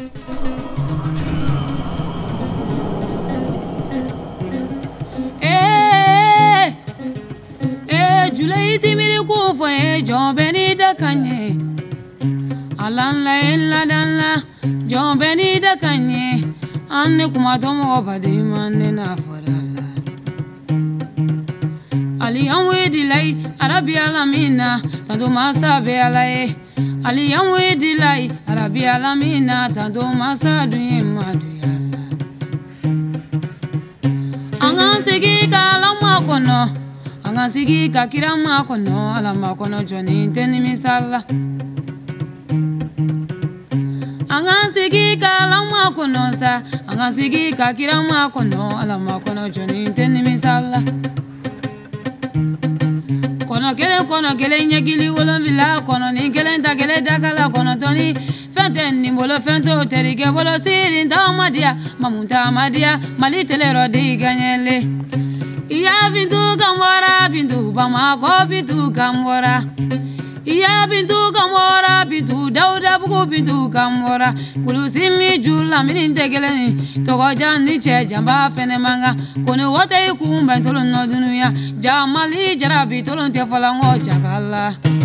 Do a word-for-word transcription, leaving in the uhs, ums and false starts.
Eh, eh, Julai timiri kufo eh, John Benita Kanye. Alan la ella danla, John Benita Kanye. Anne kumatomo obadi manne na forala. Ali yanwe dilai, Arabi alamina, tado masa be alae. Ali yanwe dilai, Arabi alamina, tado masa duye maduyala. Angan sigi ka alama kono, angan sigi ka kirama kono, alama kono joni teni misala. Angan sigi ka alama kono sa, angan sigi ka kirama kono, alama kono joni teni misala. Kono kele kono kele nyegili wolonvila kono ni kele nta kele dakala kono toni fente ni bolo fento terike bolo siri nta madia mamunta madia mali tele rodi ganyele iya bintu kamora bintu bamako bintu kamora iya bintu kamora bintu dauda buku bintu kamora kulusimi jula mini tegele ni togoja ni che jamba fene manga kone wote kumba tolo no dunuya jamali jarabi tolo te falango jagala.